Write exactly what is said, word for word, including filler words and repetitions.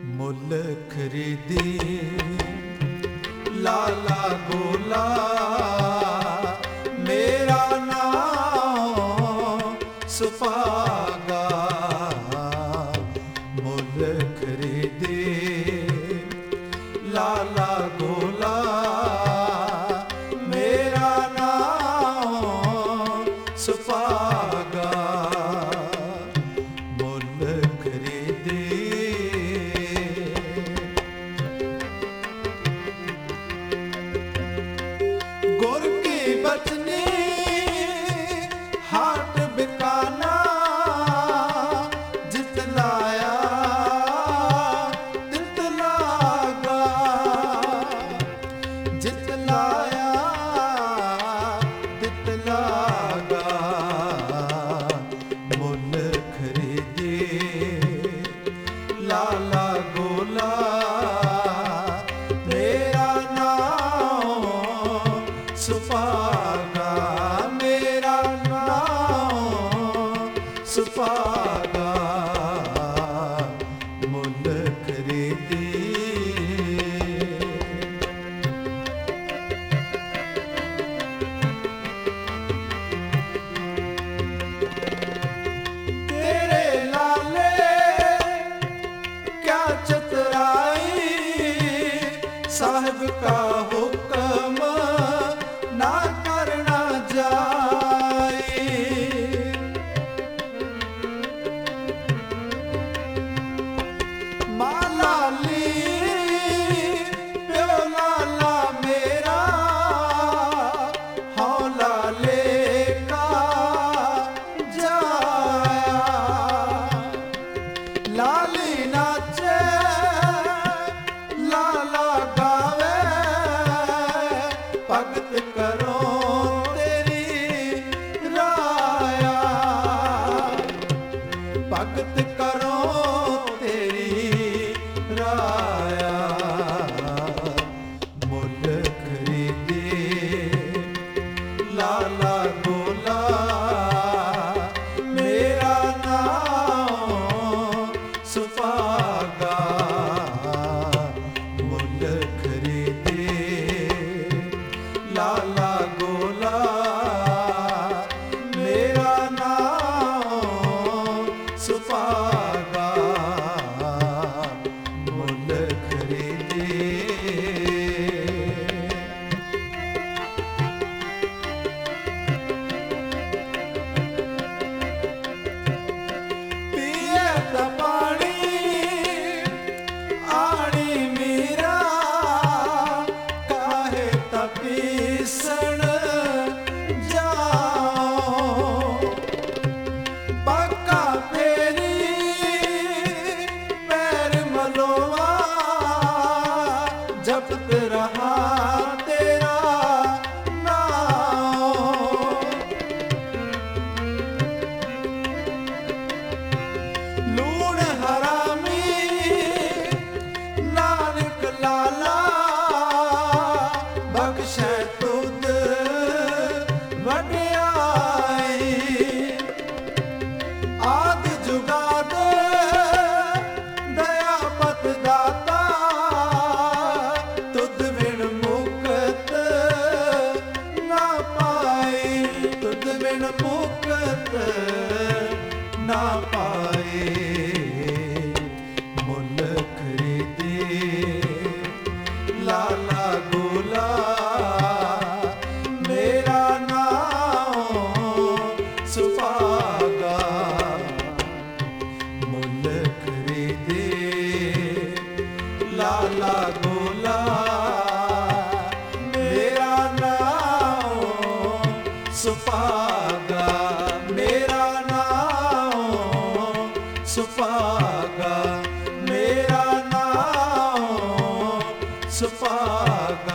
ਮੁੱਲ ਖਰੀਦੀ ਲਾਲਾ ਗੋਲਾ ਮੇਰਾ ਨਾਮ ਸੁਭਾਗਾ। ਮੁੱਲ ਖਰੀਦੀ ਲਾਲਾ ਗੋਲਾ ਮੇਰਾ ਨਾਮ ਸੁਭਾਗਾ। ਮੁੱਲ ਖਰੀਦੀ गुर की बचनी हाट बिकाना जित लाया तित लागा। जित लाया तित लागा। मुल खरीदी लाला गोला मेरा नाम सुभागा। मेरा नाम सुभागा। मुल खरीदी तेरे लाले क्या चतुराई साहिब का हुक्म ना करना जाए। माँ लाली प्यो लाला मेरा हाँ लाले का जाया। लाली नाचे लाला गावे भगत करो तेरी राया। भगत करो तेरी राया। मुल खरीदी लाला गोला मेरा नाम सुभागा। मुल खरीदी लाला गोला मेरा नाम सुभागा। मुल खरीदी पिए दा पानी आनी मीरा काहे ता पीसण जाओ। पक्का फेरी पैर मलोवा जपत रहा तेरा नाम। लूण हरामी नानक लाला बख्शै तुद वड्याई। आद जुगाद दया पत दाता तुद बिन मुकत ना पाई। तुद बिन मुकत ना पाए। मुल खरीदी लाला गोला मेरा नाम सुभागा। मुल खरीदी लाला गोला मेरा नाम सुभागा। मेरा नाम सुभागा। मेरा नाम सुभागा।